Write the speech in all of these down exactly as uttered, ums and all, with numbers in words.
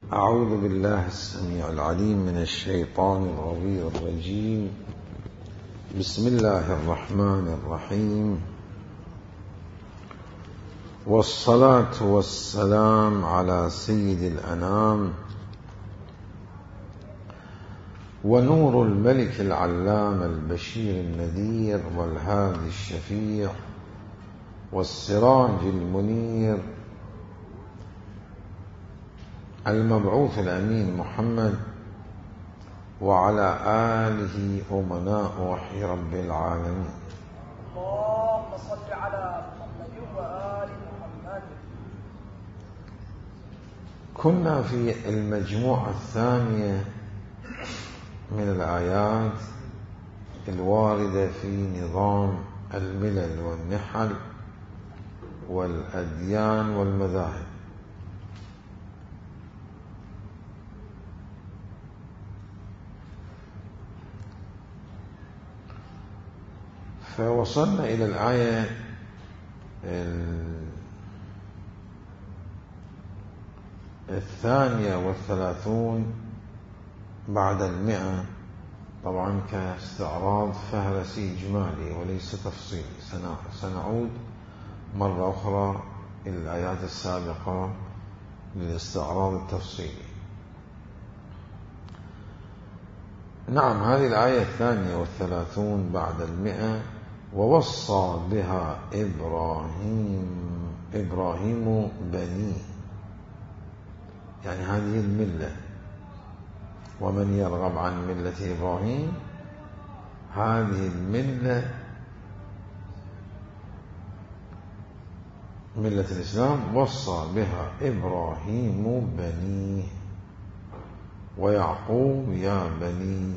أعوذ بالله السميع العليم من الشيطان الغوي الرجيم. بسم الله الرحمن الرحيم، والصلاة والسلام على سيد الأنام ونور الملك العلام البشير النذير والهادي الشفيع والسراج المنير المبعوث الأمين محمد وعلى آله أمناء وحي رب العالمين. اللهم صل على محمد وآل محمد. كنا في المجموعة الثانية من الآيات الواردة في نظام الملل والنحل والأديان والمذاهب، فوصلنا إلى الآية الثانية والثلاثون بعد المئة، طبعا كاستعراض فهرسي إجمالي وليس تفصيلي. سنعود مرة أخرى إلى الآيات السابقة للاستعراض التفصيلي. نعم، هذه الآية الثانية والثلاثون بعد المئة. ووصى بها إبراهيم إبراهيم بنيه، يعني هذه الملة. ومن يرغب عن ملة إبراهيم، هذه الملة ملة الإسلام، وصى بها إبراهيم بنيه ويعقوب يا بني.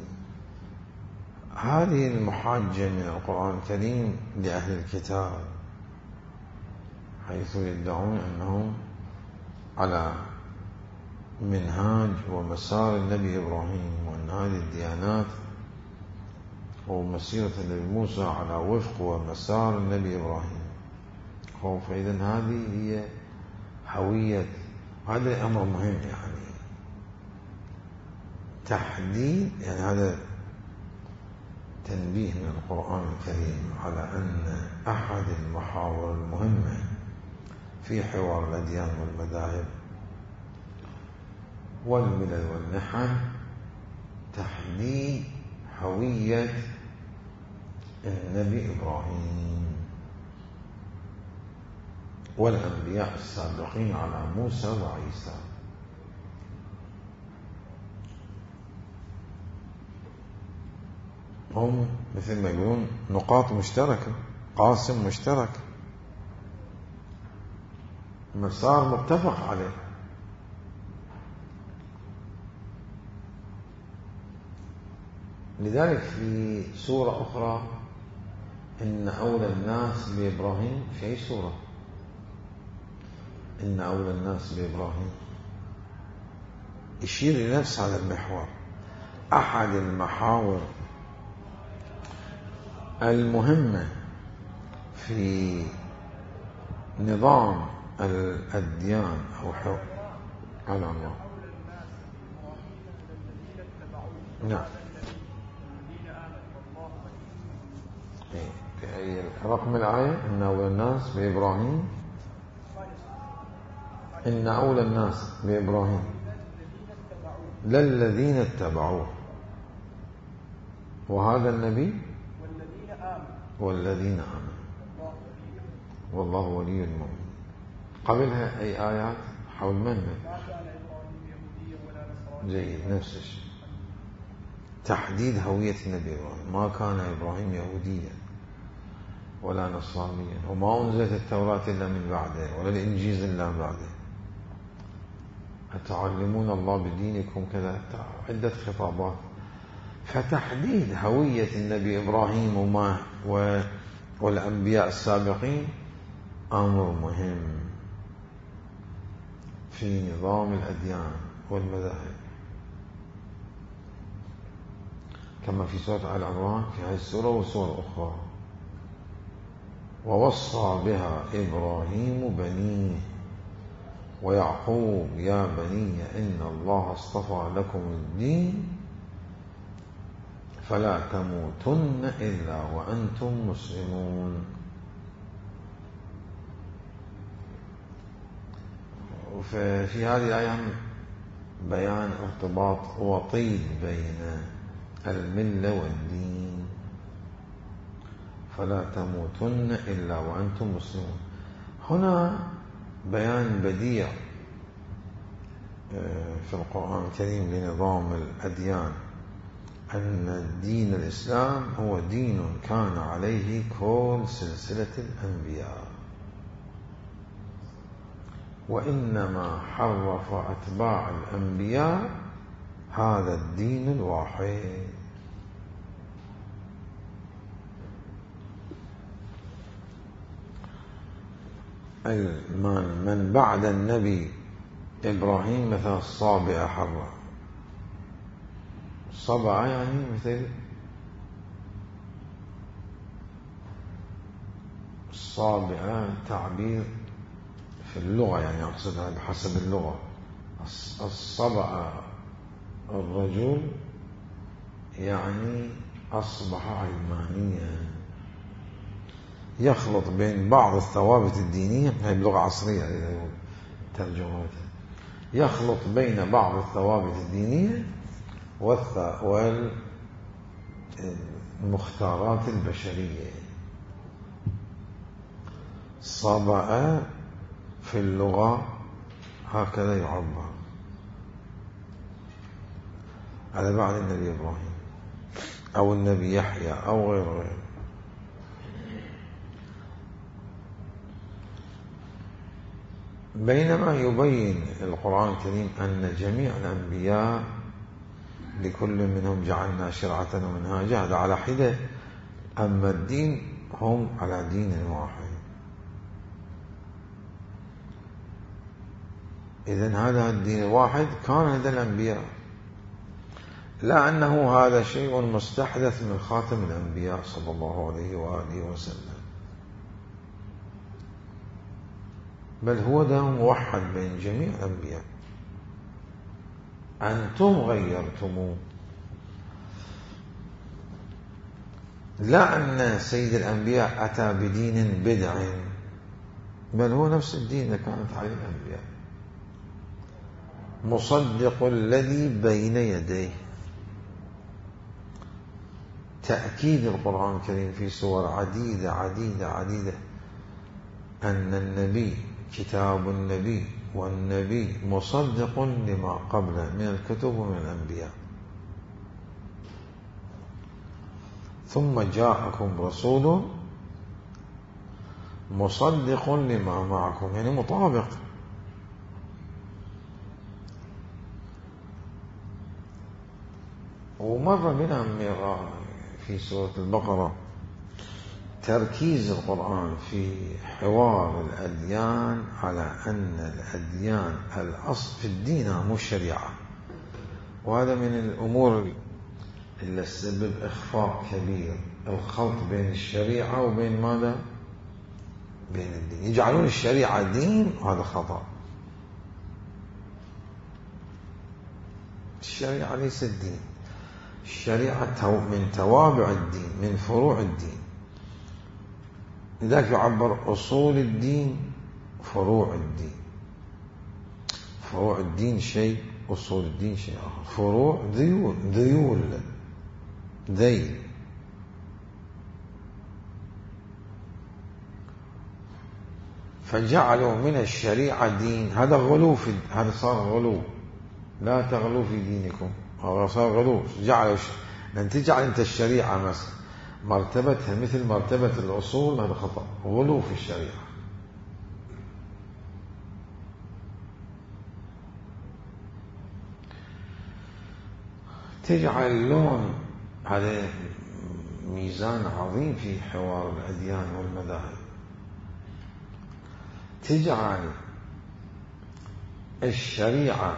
هذه المحاجة من القرآن الكريم لأهل الكتاب، حيث يدعون أنهم على منهاج ومسار النبي إبراهيم، وأن هذه الديانات ومسيرة النبي موسى على وفق ومسار النبي إبراهيم. فإذا هذه هي هوية. هذا أمر مهم، يعني تحديد، يعني هذا تنبيه من القرآن الكريم على أن أحد المحاور المهمة في حوار الأديان والمذاهب والملل والنحل تحديد هوية النبي إبراهيم والأنبياء السابقين على موسى وعيسى. هم مثل ما يقولون نقاط مشتركة، قاسم مشترك، مسار متفق عليه. لذلك في سورة أخرى إن أولى الناس بإبراهيم، في أي سورة؟ إن أولى الناس بإبراهيم، يشير إلى نفس هذا المحور. أحد المحاور المهمة في نظام الأديان أو حو... على الله. نعم، رقم الآية إن أولى الناس بإبراهيم، إن أولى الناس بإبراهيم للذين اتبعوه، وهذا النبي والذين آمنوا والله ولي المؤمنين. قبلها أي آيات حول من؟ جيد، نفس الشيء، تحديد هوية النبي إبراهيم. ما كان إبراهيم يهوديا ولا نصرانيا، وما أنزلت التوراة إلا من بعده ولا الإنجيل إلا بعده. أتعلمون الله بدينكم كذا، عدة خطابات. فتحديد هوية النبي إبراهيم وما والأنبياء السابقين أمر مهم في نظام الأديان والمذاهب، كما في سورة آل عمران في هذه السورة وسورة أخرى. ووصى بها إبراهيم بنيه ويعقوب يا بني إن الله اصطفى لكم الدين فلا تموتن إلا وأنتم مسلمون. وفي هذه الآية بيان ارتباط وطيد بين الملة والدين. فلا تموتن إلا وأنتم مسلمون. هنا بيان بديع في القرآن الكريم لنظام الأديان، أن دين الإسلام هو دين كان عليه كل سلسلة الأنبياء، وإنما حرف أتباع الأنبياء هذا الدين الواحد. من بعد النبي إبراهيم مثل الصابئة حرة. الصبعة يعني مثل الصابئة تعبير في اللغة، يعني أقصدها بحسب اللغة. الصبأ الرجل يعني أصبح علمانيا، يخلط بين بعض الثوابت الدينية، هي بلغة عصرية ترجمتها، يخلط بين بعض الثوابت الدينية والمختارات البشرية. صبأ في اللغة هكذا يعبر على بعد النبي إبراهيم أو النبي يحيى أو غير غير. بينما يبين القرآن الكريم أن جميع الأنبياء لكل منهم جعلنا شرعة ومنهاجا، هذا على حدة، أما الدين هم على دين واحد. إذن هذا الدين الواحد كان لدى الأنبياء، لا أنه هذا شيء مستحدث من خاتم الأنبياء صلى الله عليه وآله وسلم، بل هو ده موحد بين جميع الأنبياء. أنتم غيرتموه، لا أن سيد الأنبياء أتى بدين بدع، بل هو نفس الدين اللي كانت عليه الأنبياء، مصدق الذي بين يديه. تأكيد القرآن الكريم في سور عديدة عديدة عديدة أن النبي كتاب النبي، والنبي مصدق لما قبله من الكتب ومن الأنبياء. ثم جاءكم رسول مصدق لما معكم، يعني مطابق. ومر بنا في سورة البقرة تركيز القرآن في حوار الأديان على أن الأديان الأصل في الدين مو الشريعة، وهذا من الأمور اللي تسبب إخفاق كبير، الخلط بين الشريعة وبين ماذا؟ بين الدين. يجعلون الشريعة دين، وهذا خطأ. الشريعة ليست دين، الشريعة من توابع الدين، من فروع الدين. لذلك يعبر أصول الدين فروع الدين. فروع الدين شيء، أصول الدين شيء آخر. فروع ذيول، ذيول ذيل. فجعلوا من الشريعة دين، هذا غلو، في هذا صار غلو. لا تغلو في دينكم، هذا صار غلو. جعلوا ش... لأن تجعل أنت الشريعة مثلا مرتبتها مثل مرتبة الأصول، هذا خطأ، غلو في الشريعة. تجعل اللون، هذا ميزان عظيم في حوار الأديان والمذاهب، تجعل الشريعة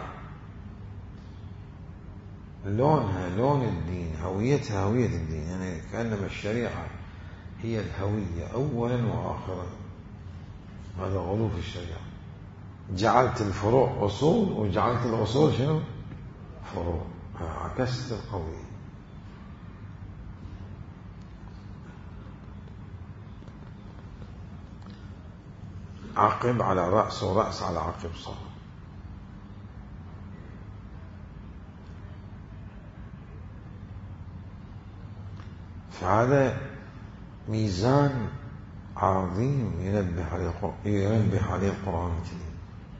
لونها لون الدين، هويتها هوية الدين، يعني كأنما الشريعة هي الهوية أولا وآخرا. هذا غلو في الشريعة. جعلت الفروع أصول وجعلت الأصول شنو؟ فروع. عكست القوي. عقب على رأس ورأس على عقب صار. فهذا ميزان عظيم ينبه عليه ينبه عليه القرآن الكريم.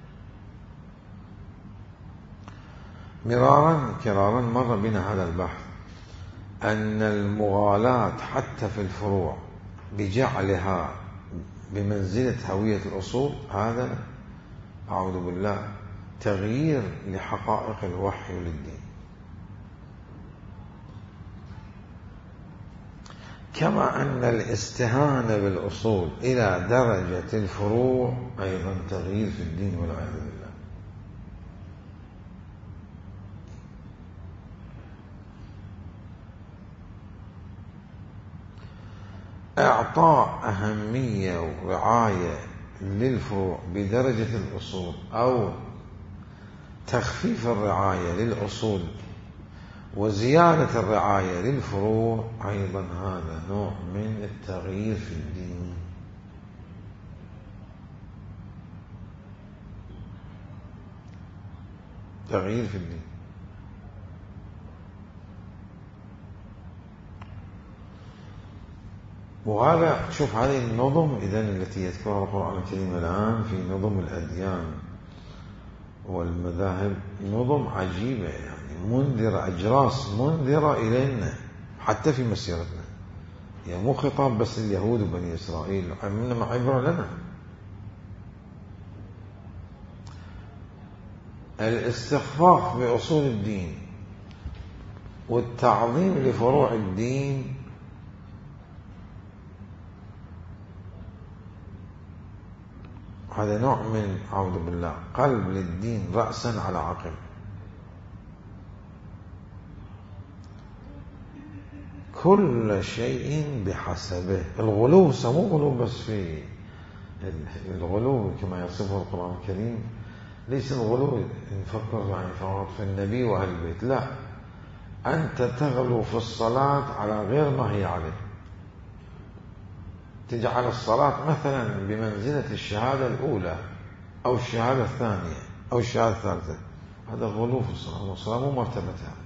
مرارا كرارا مر بنا هذا البحث أن المغالاة حتى في الفروع بجعلها بمنزلة هوية الأصول هذا أعوذ بالله تغيير لحقائق الوحي للدين. كما أن الاستهانة بالأصول إلى درجة الفروع أيضا تغيير في الدين والعياذ بالله. إعطاء أهمية ورعاية للفروع بدرجة الأصول أو تخفيف الرعاية للأصول وزيادة الرعاية للفروع أيضا هذا نوع من التغيير في الدين. تغيير في الدين. وهذا شوف هذه النظم إذن التي يذكرها القرآن الكريم الآن في نظم الأديان والمذاهب نظم عجيبة يعني منذرة أجراس منذرة إلينا حتى في مسيرتنا. يعني مو خطاب بس لليهود وبني إسرائيل إنما عبرة لنا. الاستخفاف بأصول الدين والتعظيم لفروع الدين هذا نوع من أعوذ بالله قلب للدين رأسا على عقب. كل شيء بحسبه. الغلو سمو غلو بس في الغلو كما يصفه القرآن الكريم ليس الغلو نفكر يعني فرط في النبي وأهل البيت، لا، أنت تغلو في الصلاة على غير ما هي عليه. تجعل الصلاة مثلا بمنزلة الشهادة الأولى أو الشهادة الثانية أو الشهادة الثالثة، هذا غلو في الصلاة. والصلاة مو مرتبتها.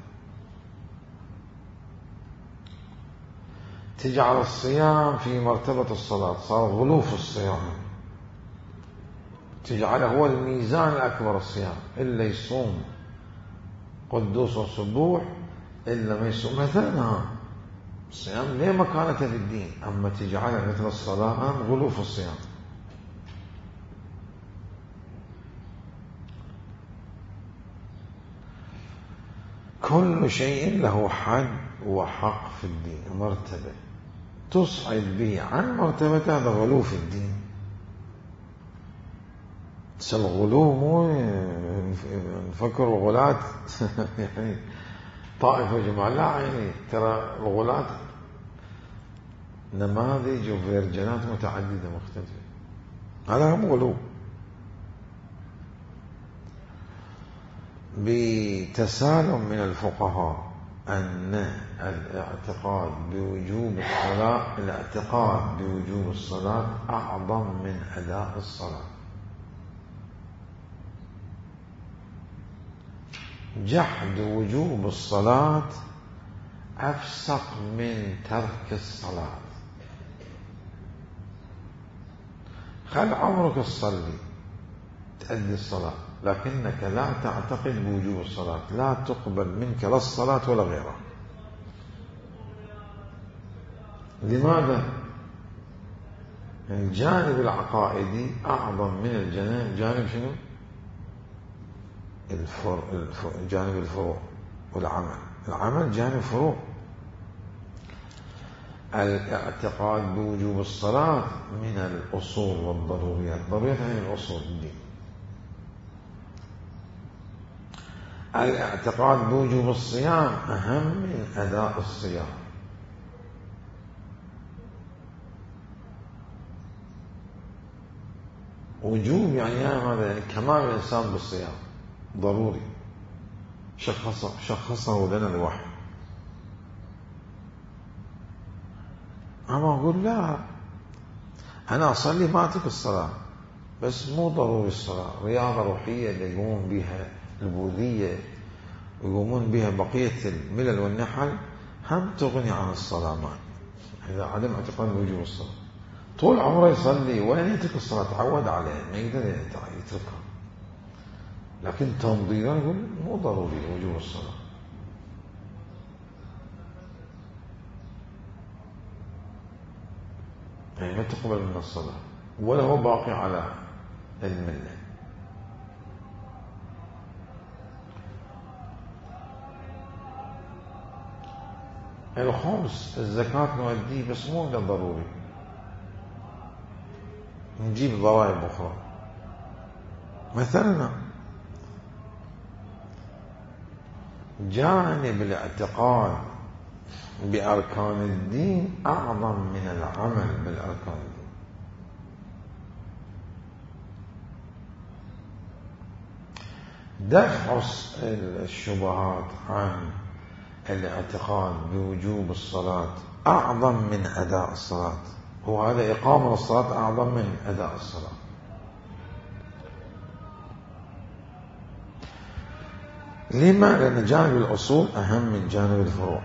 تجعل الصيام في مرتبة الصلاة، صار غلو في الصيام. تجعله هو الميزان الأكبر الصيام، إلا يصوم قدوس وسبوح إلا ما يصوم مثلا الصيام ليه مكانته في الدين. أما تجعله مثل الصلاة غلو في الصيام. كل شيء له حد وحق في الدين، مرتبة تصعد به عن مرتبة هذا غلو في الدين. الغلو مو نفكر الغلاة يعني طائفة جماعة، لا، يعني ترى الغلاة نماذج وفيرجنات متعددة مختلفة. هذا هم غلو. بتسالم من الفقهاء أن الاعتقاد بوجوب الصلاة الاعتقاد بوجوب الصلاة أعظم من أداء الصلاة. جحد وجوب الصلاة أفسق من ترك الصلاة. خل عمرك تصلي تأدي الصلاة لكنك لا تعتقد بوجوب الصلاة، لا تقبل منك لا الصلاة ولا غيرها. لماذا؟ الجانب العقائدي أعظم من الجانب شنو؟ الفر... الفر... جانب الفروع والعمل. العمل جانب فروع. الاعتقاد بوجوب الصلاة من الأصول والضروريات. ضروريات يعني الأصول الدين. الاعتقاد بوجوب الصيام أهم من أداء الصيام. وجوب يعني هذا يعني كمال الإنسان بالصيام ضروري، شخصه, شخصه لنا الوحي. أما أقول لا، أنا أصلي ما أترك الصلاة، بس مو ضروري الصلاة، رياضة روحية اللي يقومون بها البوذية ويقومون بها بقية الملل والنحل هم تغني عن الصلاة. ما إذا عدم اعتقاد وجوب الصلاة طول عمره يصلي ولا يترك الصلاة، تعود عليها ما يقدر يتركها، لكن تنظيرا يقول مو ضروري وجوب الصلاة. يعني ما تقبل من الصلاة ولا هو باقي على الملة. الخمس الزكاة نؤديه بس مو ضروري، نجيب ضرائب أخرى. مثلا جانب الاعتقاد بأركان الدين أعظم من العمل بالأركان الدين. دفع الشبهات عن الاعتقاد بوجوب الصلاة أعظم من أداء الصلاة، وهذا إقامة الصلاة أعظم من أداء الصلاة. لما؟ لأن جانب الأصول أهم من جانب الفروع.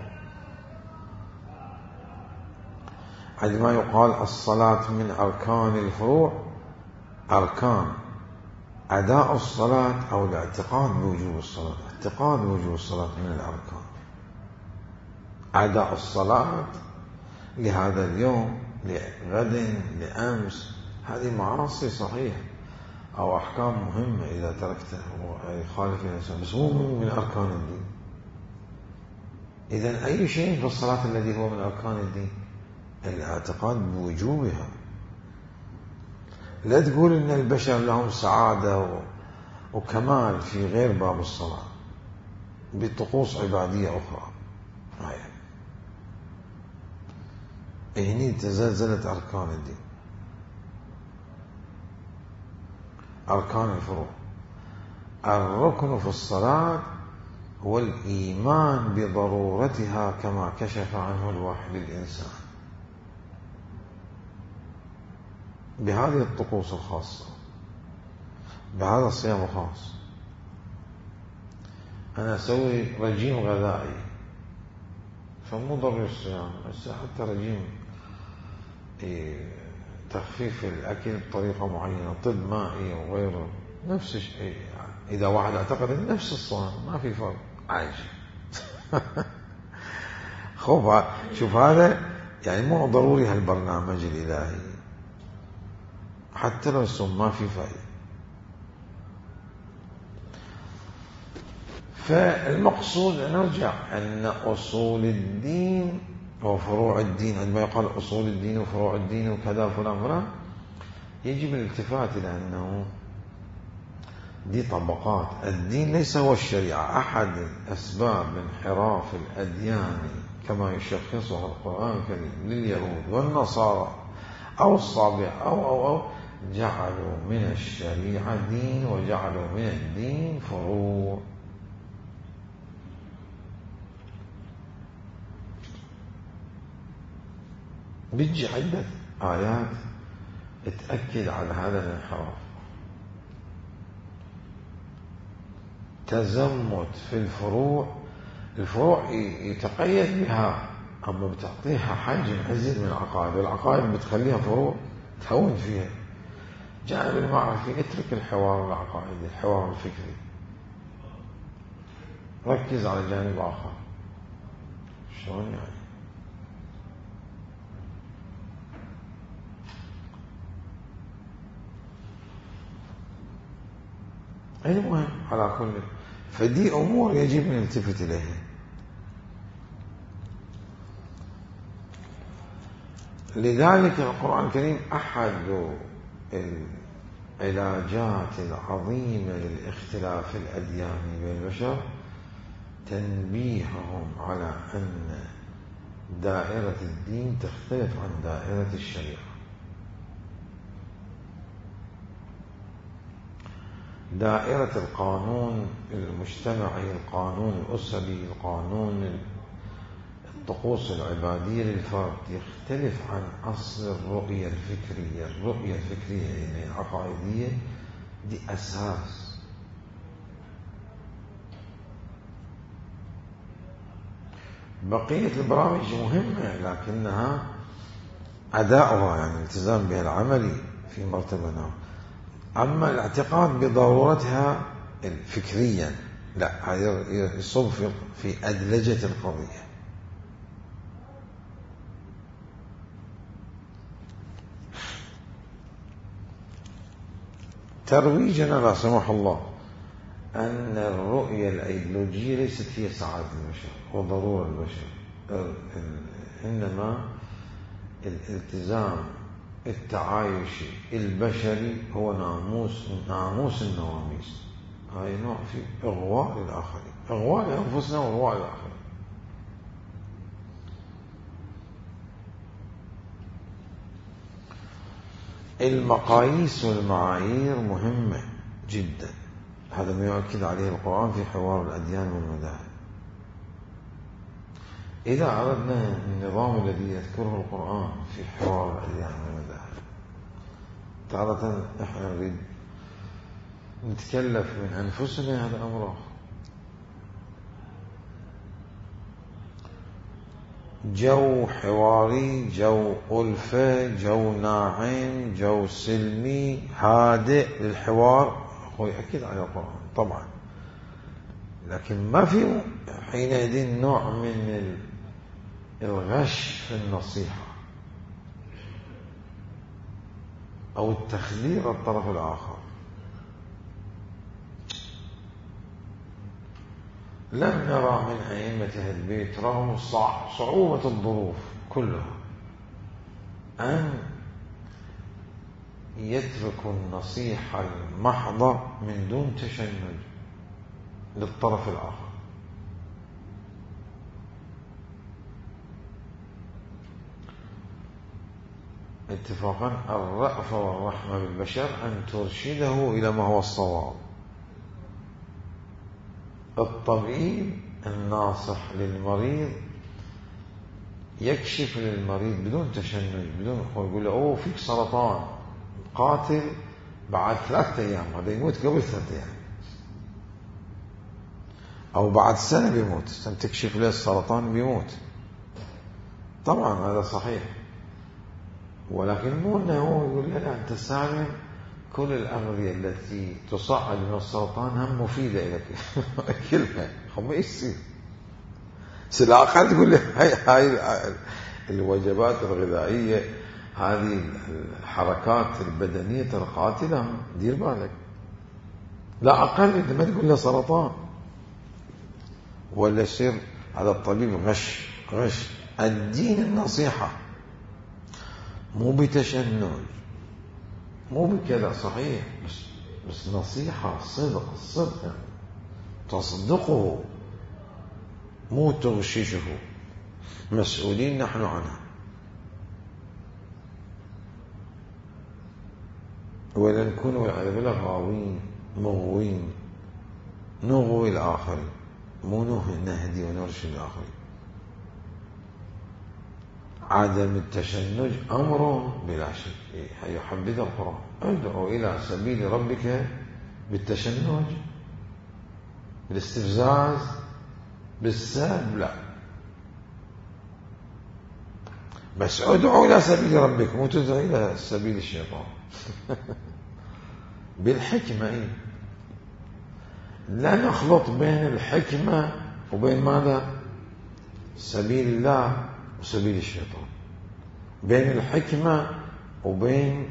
عندما يقال الصلاة من أركان الفروع، أركان أداء الصلاة أو الاعتقاد بوجوب الصلاة، اعتقاد بوجوب الصلاة من الأركان. أداء الصلاة لهذا اليوم، لغد، لأمس، هذه معاصي صحيح أو أحكام مهمة إذا تركتها ويخالف الإنسان، بس مو من أركان الدين. إذن أي شيء في الصلاة الذي هو من أركان الدين؟ الاعتقاد بوجوبها. لا تقول إن البشر لهم سعادة وكمال في غير باب الصلاة بطقوس عبادية أخرى. هني تزلزلت أركان الدين، أركان الفروع. الركن في الصلاة هو الإيمان بضرورتها كما كشف عنه الوحي للإنسان بهذه الطقوس الخاصة، بهذا الصيام الخاص. أنا أسوي رجيم غذائي فمو ضروري الصيام، بس حتى رجيم تخفيف الأكل بطريقة معينة، طب مائي وغيره، نفس الشيء. إذا واحد اعتقد نفس الصوم ما في فرق، عايش. خوف. شوف هذا يعني مو ضروري هالبرنامج الإلهي، حتى لو الصوم ما في فائدة. فالمقصود نرجع أن أصول الدين وفروع الدين، عندما يقال أصول الدين وفروع الدين وكذا فلان فلان، يجب الالتفات إلى أنه دي طبقات. الدين ليس هو الشريعة. أحد أسباب انحراف الأديان كما يشخصها القرآن الكريم لليهود والنصارى أو الصابع أو أو أو جعلوا من الشريعة دين وجعلوا من الدين فروع. بيجي عدة آيات تأكد على هذا الانحراف. تزمت في الفروع، الفروع يتقيد بها، أما بتعطيها حجم أزيد من العقائد، والعقائد بتخليها فروع تهون فيها. جانب المعرفي اترك الحوار العقائدي، الحوار الفكري، ركز على جانب آخر. شلون يعني؟ المهم على كل، فدي أمور يجب أن نلتفت إليها. لذلك القرآن الكريم أحد العلاجات العظيمة للاختلاف الأدياني بين البشر تنبيههم على أن دائرة الدين تختلف عن دائرة الشريعة. دائرة القانون المجتمعي، القانون الأسري، القانون الطقوس العبادية للفرد يختلف عن أصل الرؤية الفكرية. الرؤية الفكرية يعني العقائدية دي أساس. بقية البرامج مهمة لكنها أداؤها يعني الالتزام بها العملي في مرتبة نوع. أما الاعتقاد بضرورتها فكريا لا، هذا يصب في أدلجة القضية. ترويجنا لا سمح الله أن الرؤية الأيديولوجية ليست هي سعادة البشر وضرورة البشر، إنما الالتزام التعايشي البشري هو ناموس ناموس النواميس. هاي نوع في إغواء للآخرين، إغواء لأنفسنا وإغواء للآخرين. المقاييس والمعايير مهمة جدا، هذا ما يؤكد عليه القرآن في حوار الأديان والمذاهب. إذا أردنا النظام الذي يذكره القرآن في حوار الأديان والمذاهب، تارة نحن نريد نتكلف من أنفسنا هذا أمر آخر. جو حواري، جو ألفة، جو ناعم، جو سلمي هادئ للحوار هو يأكد على القرآن طبعا، لكن ما في حينئذ نوع من الغش في النصيحة أو التخدير الطرف الآخر. لم نرى من أئمة أهل البيت رغم صعوبة الظروف كلها أن يتركوا النصيحة المحضة من دون تشنج للطرف الآخر. اتفاقا الرأفة والرحمة بالبشر أن ترشده إلى ما هو الصواب. الطبيب الناصح للمريض يكشف للمريض بدون تشنج، بدون يقول له أوه فيك سرطان قاتل بعد ثلاثة أيام، هذا يموت قبل ثلاثة أيام، أو بعد سنة بيموت، تكشف له السرطان بيموت. طبعا هذا صحيح، ولكن مو أنه هو يقول لا أنت سالم، كل الأغذية التي تصعد من السرطان هم مفيدة لك أكلها. ما يصير سلاقة تقول لي هاي, هاي الوجبات الغذائية هذه الحركات البدنية القاتلة، دير بالك، لا أقل أنت ما تقول له سرطان ولا يصير. هذا الطبيب غش غش. الدين النصيحة مو بتشنج، مو بكذا، صحيح، بس, بس نصيحة صدق، الصدق يعني تصدقه مو تغششه، مسؤولين نحن عنها. ولا نكون والعياذ بالله غاوين مغوين نغوي الآخرين، مو نهدي ونرشد الآخرين. عدم التشنج أمر بلا شك يحبذ القرآن. ادعو إلى سبيل ربك بالتشنج، بالاستفزاز، بالسب، لا، بس ادعو إلى سبيل ربك، مو تدعو إلى سبيل الشيطان. بالحكمة إيه؟ لا نخلط بين الحكمة وبين ماذا؟ سبيل الله وسبيل الشيطان، بين الحكمة وبين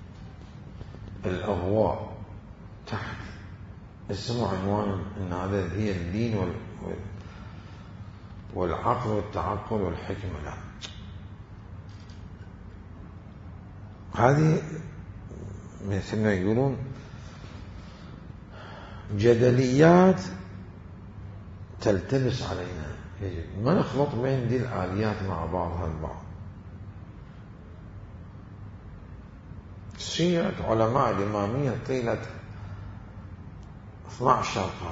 الأغواء تحت اسمه عنوان أن هذا هي الدين والعقل والتعقل والحكمة. لا، هذه مثل ما يقولون جدليات تلتبس علينا. يجب ما نخلط بين دي الآليات مع بعضها البعض. سيرة علماء الإمامية طيلة اثنا عشر قرن،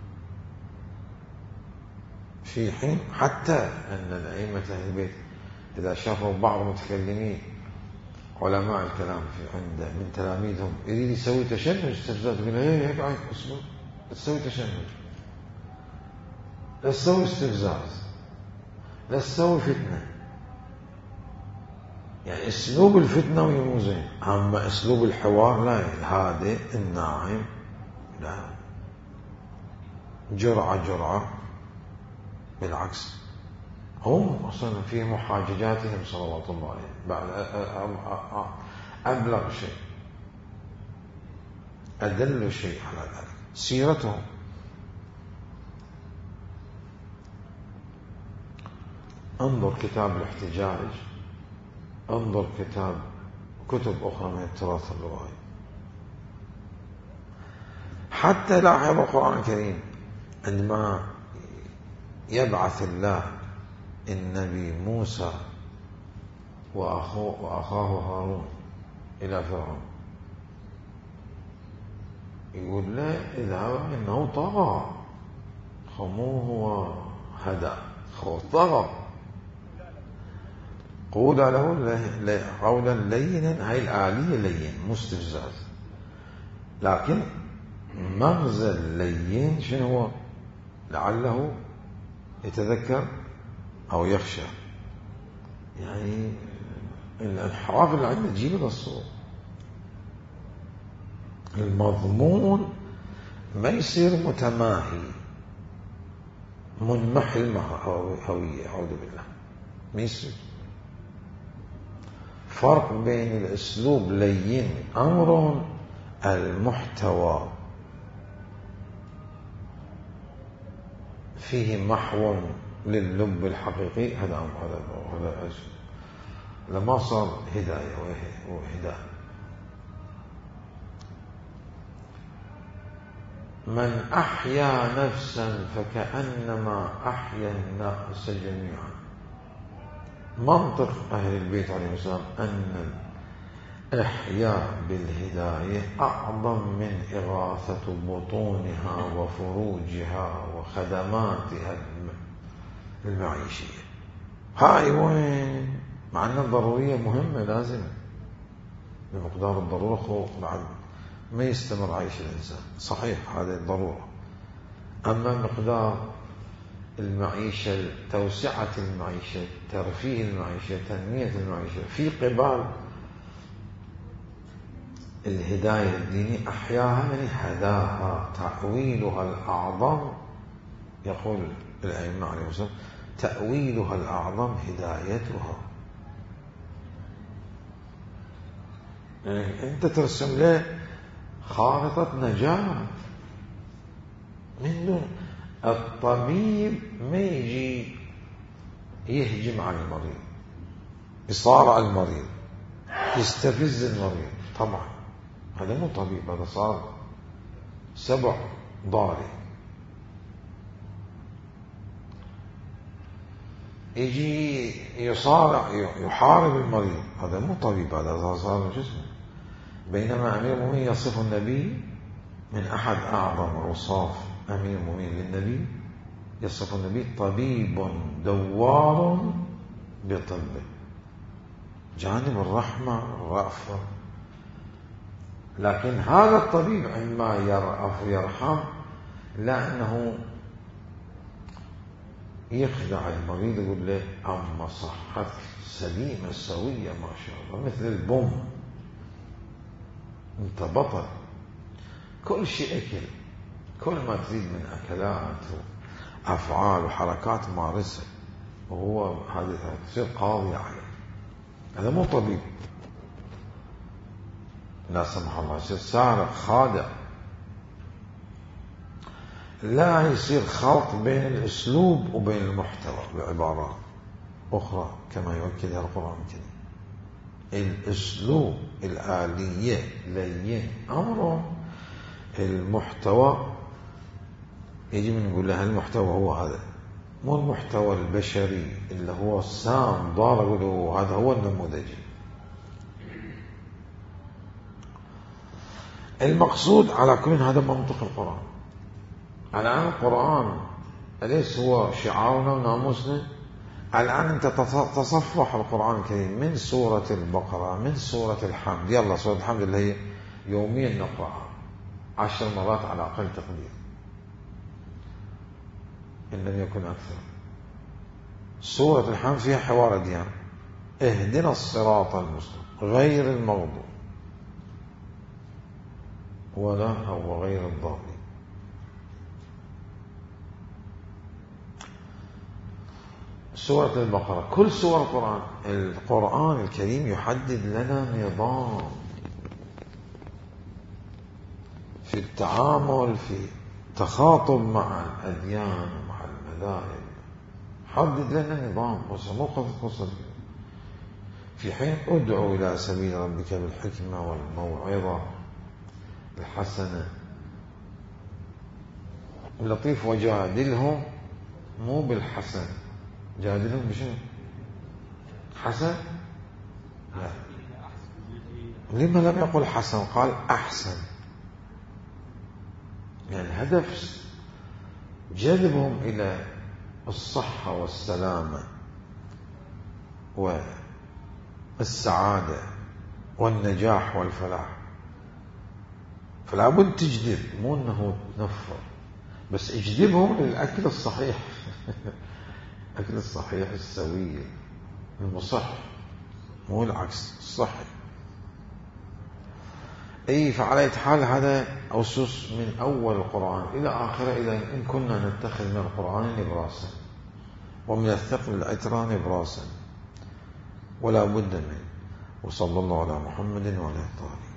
في حين حتى أن الأئمة أهل البيت إذا شافوا بعض المتكلمين علماء الكلام في عند من تلاميذهم يريد يسوي تشنج استفزاز، يقول هيك هيك عيب اسمه تسوي تشنج، لا تسوي استفزاز، لا تسوي فتنة. يعني اسلوب الفتنة مو زين، اما اسلوب الحوار لا، الهادئ الناعم لا، جرعة جرعة، بالعكس هم اصلا في محاججاتهم صلوات الله عليه بعد ابلغ شيء، ادل شيء على ذلك سيرتهم. انظر كتاب الاحتجاج، انظر كتاب كتب أخرى من التراث اللغوي. حتى لاحظ القرآن الكريم عندما يبعث الله النبي موسى وأخوه وأخاه هارون إلى فرعون، يقول له اذهب إنه طغى، خموه وهدى، طغى، قولا له قولا لينا، هاي الآلية لين مستفزاز، لكن مغزى اللين شنو هو؟ لعله يتذكر أو يخشى. يعني الانحراف اللي عندنا تجيب الصوت، المضمون ما يصير متماهي منمحي الهوية، أعوذ بالله، ما يصير. فرق بين الأسلوب لين أمر، المحتوى فيه محو لللب الحقيقي، هذا أمر، هذا هذا لما صار هداية وهداية. من أحيا نفسا فكأنما أحيا الناس جميعا. منطق أهل البيت عليه السلام أن الإحياء بالهداية أعظم من إغاثة بطونها وفروجها وخدماتها المعيشية. هاي وين؟ مع أن الضرورية مهمة لازمة بمقدار الضرورة، خوف بعد ما يستمر عيش الإنسان، صحيح هذه الضرورة، أما مقدار المعيشة، توسعة المعيشة، ترفيه المعيشة، تنمية المعيشة في قبال الهداية الدينية، أحياها يعني هداها، تأويلها الأعظم، يقول الأئمة عليه السلام تأويلها الأعظم هدايتها. يعني أنت ترسم له خارطة نجاة من دون الطبيب ما يجي يهجم على المريض، يصارع المريض، يستفز المريض، طبعا هذا مو طبيب، هذا صار سبع ضاري. يجي يصارع يحارب المريض، هذا مو طبيب، هذا صار جسمه. بينما أمير المؤمنين يصف النبي من أحد أعظم أوصاف أمير المؤمنين للنبي، يصف النبي طبيب دوار بطبه، جانب الرحمة الرأفة. لكن هذا الطبيب عندما يرأف ويرحم، لا أنه يخدع المريض يقول له أما صحتك سليمة سوية ما شاء الله مثل البوم، انت بطل، كل شيء أكل، كل ما تريد من أكلات وأفعال وحركات مارسة، وهو هذا تصير قاضي عليه. هذا مو طبيب، لا سمح الله يصير سارق خادع. لا يصير خلط بين الأسلوب وبين المحتوى بعبارات أخرى كما يؤكدها القرآن الكريم. الأسلوب الآلية لين أمر، المحتوى يجب أن نقول له المحتوى هو هذا، مو المحتوى البشري اللي هو سام ضارب، هذا هو النموذجي. المقصود على كل هذا منطق القرآن، الآن القرآن أليس هو شعارنا وناموسنا؟ الآن أنت تصفح القرآن الكريم من سورة البقرة، من سورة الحمد، يلا سورة الحمد اللي هي يوميا نقرأها عشر مرات على أقل تقدير إن لم يكن أكثر. سورة الحمد فيها حوار أديان، اهدنا الصراط المستقيم غير المغضوب ولا أو غير الضالين. سورة البقرة، كل سور القرآن القرآن الكريم يحدد لنا نظام في التعامل، في تخاطب مع الأديان ومع المذاهب، حدد لنا نظام وسموقف القصر. في حين ادعو إلى سبيل ربك بالحكمة والموعظة الحسنة. اللطيف وجادلهم مو بالحسن، جادلهم بشنو؟ حسن؟ لا. لما لم يقل حسن قال أحسن؟ يعني الهدف جذبهم إلى الصحة والسلامة والسعادة والنجاح والفلاح. فلا بد تجذب، مو أنه تنفر، بس اجذبهم للأكل الصحيح الأكل الصحيح السوي المصح، مو العكس الصحي. أي فعلى حال هذا أسس من أول القرآن إلى آخره. إذا إن كنا نتخذ من القرآن نبراسا ومن الثقل العترى نبراسا ولا بد منه. وصلى الله على محمد وعلى آله.